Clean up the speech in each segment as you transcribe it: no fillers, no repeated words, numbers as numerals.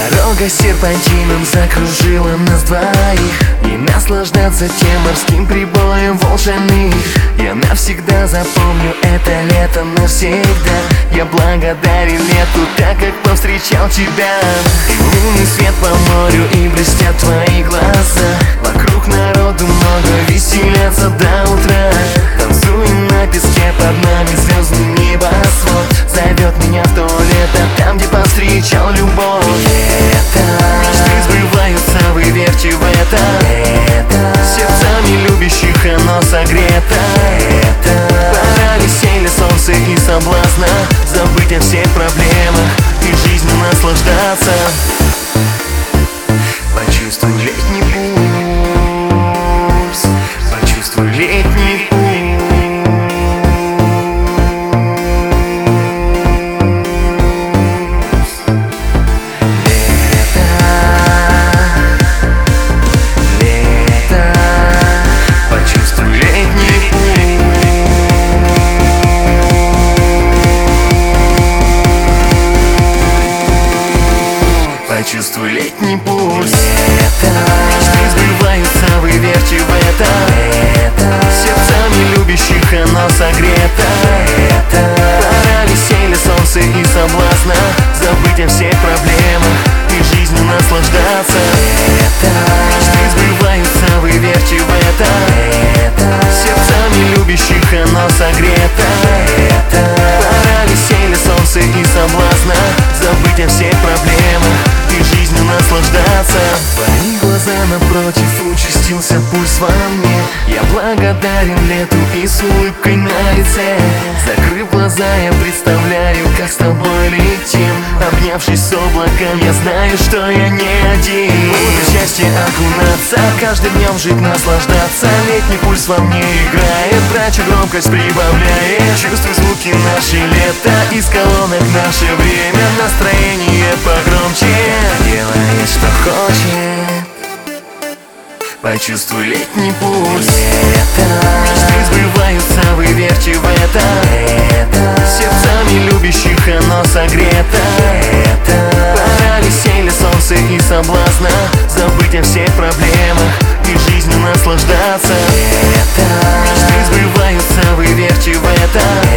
Дорога серпантином закружила нас двоих, и наслаждаться тем морским прибоем волшебных. Я навсегда запомню это лето навсегда. Я благодарен лету, так как повстречал тебя. И лунный свет по морю, и блестят твои глаза. Вокруг народу много, веселятся до утра. Танцуем на песке, под нами звездный небосвод. Зовет меня в то лето, там, где повстречал любовь. Мечты сбываются, вы верьте в это. Сердцами любящих оно согрето. Пора веселья, солнца и соблазна. Забыть о всех проблемах и жизнью наслаждаться. Почувствуй летний пульс, почувствуй летний пульс. Почувствуй летний пульс. Мечты сбываются, вы верьте в это. Сердцами любящих оно согрето. Пора веселья, солнца и соблазна. Забыть о всех проблемах и жизнью наслаждаться. Мечты сбываются, вы верьте в это. Сердцами любящих оно согрето. Пора веселья, солнца и соблазна. Забыть о всех проблемах и жизнью наслаждаться. Твои глаза напротив, участился пульс во мне. Я благодарен лету и с улыбкой на лице. Закрыв глаза, я представляю, как с тобой летим. Обнявшись с облаком, я знаю, что я не один. Буду в счастье окунаться, каждым днем жить, наслаждаться. Летний пульс во мне играет, прячу громкость, прибавляет. Чувствуй звуки наше лето, из колонок наше время. Настроение погромче, делай, что хочет. Почувствуй летний пульс. Мечты сбываются, вы верьте в это. Сердцами любящих оно согрето. Пора веселья, солнца и соблазна. Забыть о всех проблемах и жизнью наслаждаться. Мечты сбываются, вы верьте в это.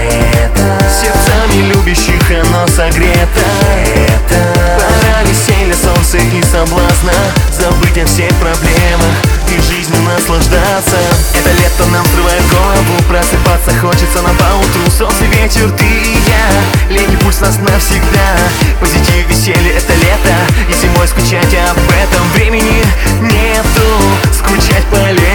Сердцами любящих оно согрето. Пора веселья, солнца и соблазна. Забыть о всех проблемах и жизнью наслаждаться. Это лето нам срывает голову, просыпаться хочется нам поутру. Солнце, ветер, ты и я, летний пульс нас навсегда. Позитив, веселье, это лето, и зимой скучать об этом времени нету. Скучать по лету